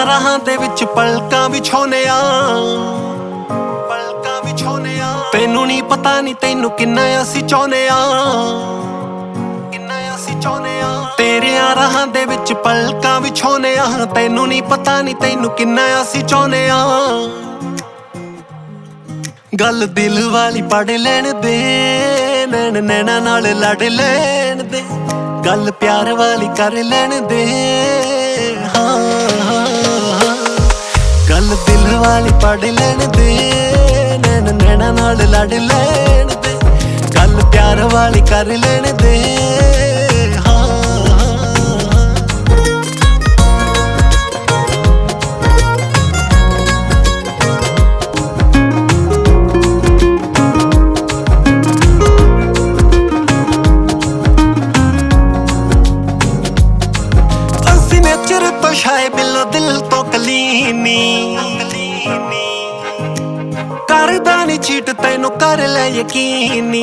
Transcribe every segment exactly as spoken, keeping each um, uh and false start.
ਰਾਹਾਂ ਦੇ ਵਿੱਚ ਪਲਕਾਂ ਵਿਛਾਉਣਿਆ ਪਲਕਾਂ ਵਿਛਾਉਣਿਆ ਤੈਨੂੰ ਨਹੀਂ ਪਤਾ ਨਹੀਂ ਤੈਨੂੰ ਕਿੰਨਾ ਅਸੀਂ ਚਾਹੁੰਦੇ ਆ ਕਿੰਨਾ ਅਸੀਂ ਚਾਹੁੰਦੇ ਆ ਤੇਰਿਆਂ ਰਾਹਾਂ ਦੇ ਵਿੱਚ ਪਲਕਾਂ ਵਿਛਾਉਣਿਆ ਤੈਨੂੰ ਨਹੀਂ ਪਤਾ ਨਹੀਂ ਤੈਨੂੰ ਕਿੰਨਾ ਅਸੀਂ ਚਾਹੁੰਦੇ ਆ ਗੱਲ ਦਿਲ ਵਾਲੀ ਪੜ ਲੈਣ ਦੇ ਨੈਣ ਨੈਣਾ ਨਾਲ ਲੜ ਲੈਣ ਦੇ ਗੱਲ ਪਿਆਰ ਵਾਲੀ ਕਰ ਲੈਣ ਦੇ ਹਾਂ ਗੱਲ ਦਿਲ ਵਾਲੀ ਪੜ ਲੈਣ ਦੇ ਨੈਣ ਨੈਣਾ ਨਾਲ ਲੜ ਲੈਣ ਦੇ ਗੱਲ ਪਿਆਰ ਵਾਲੀ ਕਰ ਲੈਣ ਦੇ ਨੇਚਰ ਤੋਂ ਸ਼ਾਇ ਬਿੱਲੋ ਦਿਲ ਤੋਂ ਕਲੀਨੀ ਕਰਦਾ ਨੀ ਚੀਟ ਤੈਨੂੰ ਕਰ ਲੈ ਯਕੀਨੀ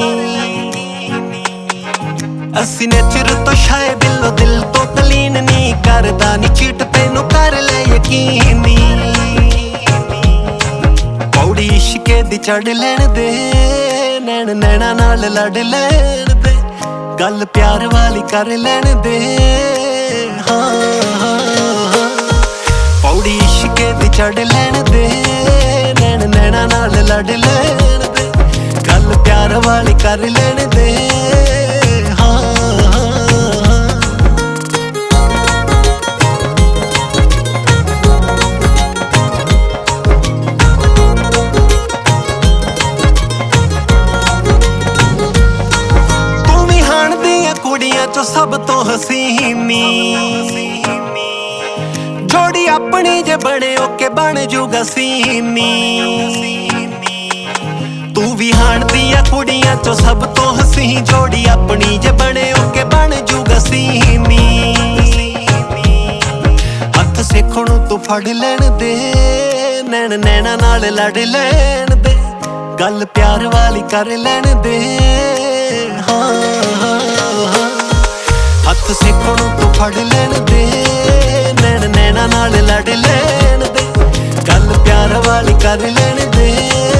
ਅਸੀਂ ਨੇਚਰ ਤੋਂ ਸ਼ਾਇ ਬਿੱਲੋ ਦਿਲ ਤੋਂ ਕਲੀਨ ਨੀ ਕਰਦਾ ਨੀ ਚੀਟ ਤੈਨੂੰ ਕਰ ਲੈ ਯਕੀਨੀ ਪੌੜੀ ਇਸ਼ਕੇ ਦੀ ਚੜ ਲੈਣ ਦੇ ਨੈਣ ਨੈਣਾ ਨਾਲ ਲੜ ਲੈਣ ਦੇ ਗੱਲ ਪਿਆਰ ਵਾਲੀ ਕਰ ਲੈਣ ਦੇ ਪੌੜੀ ਇਸ਼ਕੇ ਦੀ ਚੜ ਲੈਣ ਦੇ ਨੈਣ ਨੈਣਾ ਨਾਲ ਲੜ ਲੈਣ ਦੇ ਗੱਲ ਪਿਆਰ ਵਾਲੀ ਕਰ ਲੈਣ ਦੇ ਹਾਂ ਤੂੰ ਵੀ ਹਾਣ ਦੀਆਂ ਕੁੜੀਆਂ ਚੋਂ ਸਭ ਤੋਂ ਹਸੀਨੀ ਜੋੜੀ ਆਪਣੀ ਜੇ ਬਣੇ ਓਕੇ ਬਣ ਜੂਗਾ ਸੀਨੀ ਤੂੰ ਵੀ ਹਾਣ ਦੀਆਂ ਕੁੜੀਆਂ ਚੋਂ ਸਭ ਤੋਂ ਹਸੀ ਜੋੜੀ ਆਪਣੀ ਜੇ ਬਣੇ ਓਕੇ ਬਣ ਜੂਗਾ ਸੀਨੀ ਹੱਥ ਸਿੱਖਣ ਨੂੰ ਤੂੰ ਫੜ ਲੈਣ ਦੇ ਨੈਣ ਨੈਣਾ ਨਾਲ ਲੜ ਲੈਣ ਦੇ ਗੱਲ ਪਿਆਰ ਵਾਲੀ ਕਰ ਲੈਣ ਦੇ ਹਾਂ ਹੱਥ ਸਿੱਖਣ ਨੂੰ ਤੂੰ ਫੜ ਲੈਣ ਦੇ ਨੈਣ ਨੈਣਾ ਨਾਲ ਲੜ ਲੈਣ ਦੇ ਗੱਲ ਪਿਆਰ ਵਾਲੀ ਕਰ ਲੈਣ ਦੇ